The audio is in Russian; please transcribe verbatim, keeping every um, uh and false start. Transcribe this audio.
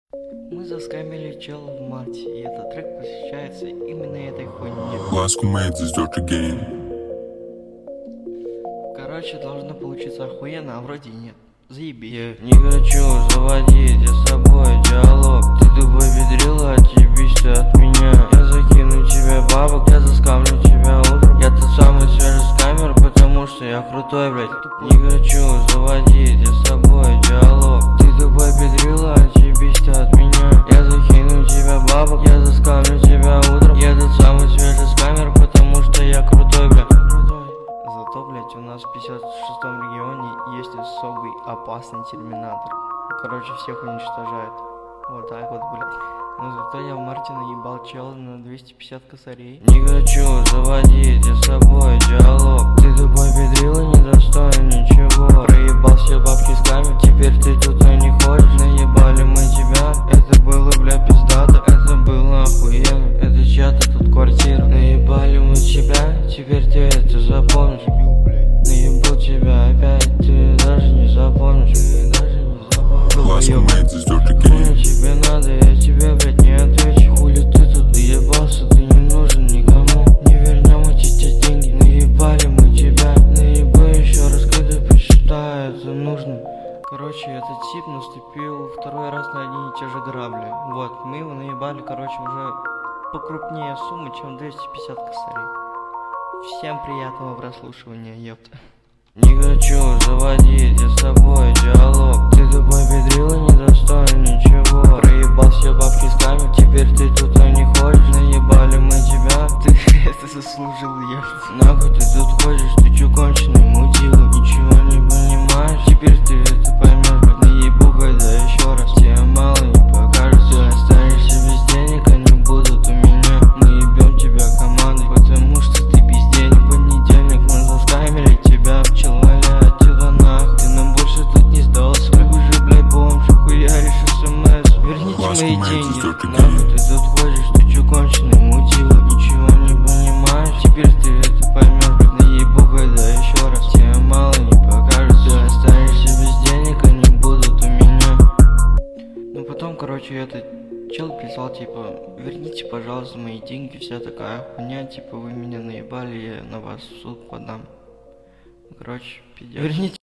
Мы заскамили чела в марте, и этот трек посвящается именно этой хуйне. Короче, должно получиться охуенно, а вроде нет. Заебись. Я не хочу заводить я с собой диалог. Ты тупой педрила, отъебись ты от меня. Я закину тебе бабок, я заскамлю тебя утром. Я тот самый свежий скамер, потому что я крутой, блядь. Не хочу заводить я с собой диалог. Ты тупой педрила, отъебись ты от меня. Я закину тебе бабок, я заскамлю тебя утром. Я тот самый свежий скамер, потому что я крутой, блядь. Зато, блять, у нас в пятьдесят шестом регионе есть особый опасный терминатор. Короче, всех уничтожает. Вот так вот, блять. Но зато я в марте наебал чела на двести пятьдесят косарей. Не хочу заводить я с собой диалог. Ты тупой педрила, не достоин ничего. Проебал все бабки с камер, теперь ты тут но не ходишь. Наебали мы тебя, это было, бля, пиздато. Это было охуенно, это чья-то тут квартира. Наебали мы тебя, теперь ты это запомнишь. Наебал тебя опять, ты даже не запомнишь. Ты даже не запомнишь. Хули тебе надо, я тебе, блядь, не отвечу. Хули ты тут доебался, ты не нужен никому. Не вернем эти те деньги, наебали мы тебя. Наебай еще раз, когда посчитаю это нужно. Короче, этот тип наступил второй раз на одни и те же грабли. Вот, мы его наебали, короче, уже покрупнее суммы, чем двести пятьдесят косарей. Всем приятного прослушивания, ёпта. Не хочу заводить я с собой диалог. Ты тупой педрила, не достоин ничего. Проебал все бабки с камер, теперь ты тут но не ходишь. Наебали мы тебя, Ты это заслужил, ёпта. нахуй ты тут ходишь, ты чё конченый мудила. Ничего не понимаешь, теперь ты это поймешь, блядь. Наебу, когда еще раз, тебе мало не покажется. Ты останешься без денег, они будут у меня. Мы ебем тебя командой, потому что ты без денег. В понедельник мы заскамили тебя, пчелоля, отсюда нахуй. Ты нам больше тут не сдался, как уже, блядь, бомж. Хуяришь смс, верните мои деньги. Нахуй ты тут ходишь, ты чё конченый мудила. Ничего не понимаешь, теперь ты это поймешь, блядь. Наебу, когда еще раз, тебе мало не покажется. Ты останешься без денег, они будут у меня. Ну потом, короче, этот чел писал, типа, верните, пожалуйста, мои деньги, вся такая хуйня, типа, вы меня наебали, я на вас в суд подам. Короче, пиздец. Верните.